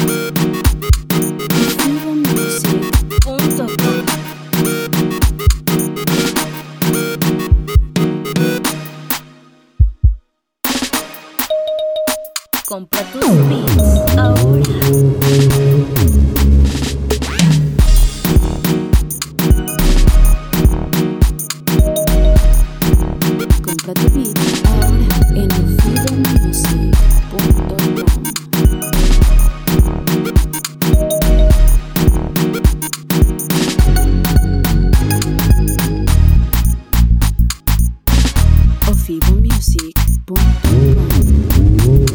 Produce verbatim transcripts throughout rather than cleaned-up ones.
Compra tus beats ahora. Compra tu beat ahora en ofido music punto com. ofido music punto com.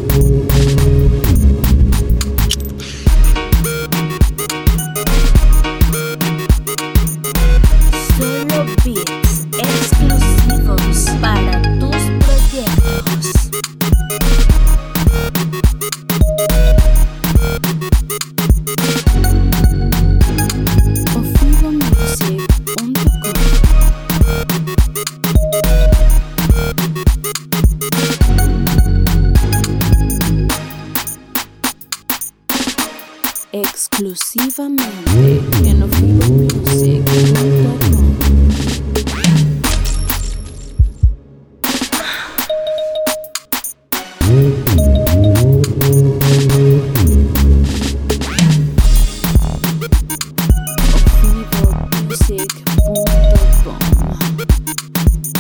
Solo beats exclusivos para tus proyectos. ofido music punto com. Exclusivamente en ofido music punto com. ofido music punto com.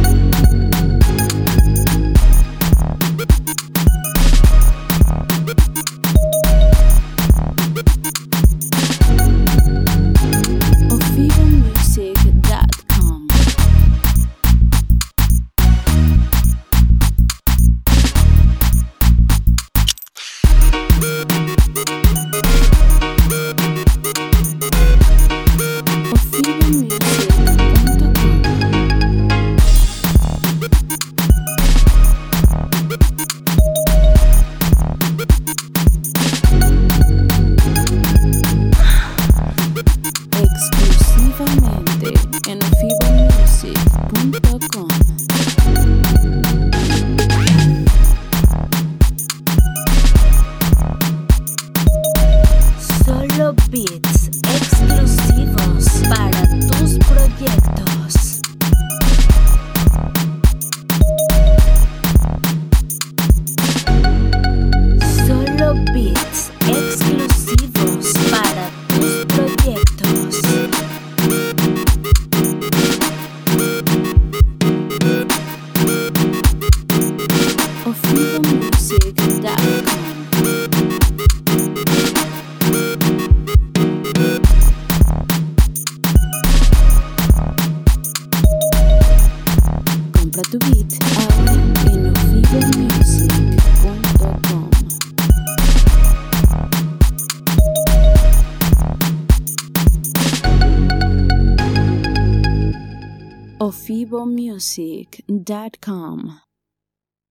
ofido music punto com. ofido music punto com. Exclusivamente en ofido music punto com. Solo beats exclusivos para tus proyectos. Solo beats exclusivos para tus proyectos. ofido music punto com. Compra tu beat ahora en ofido music punto com. ofido music punto com.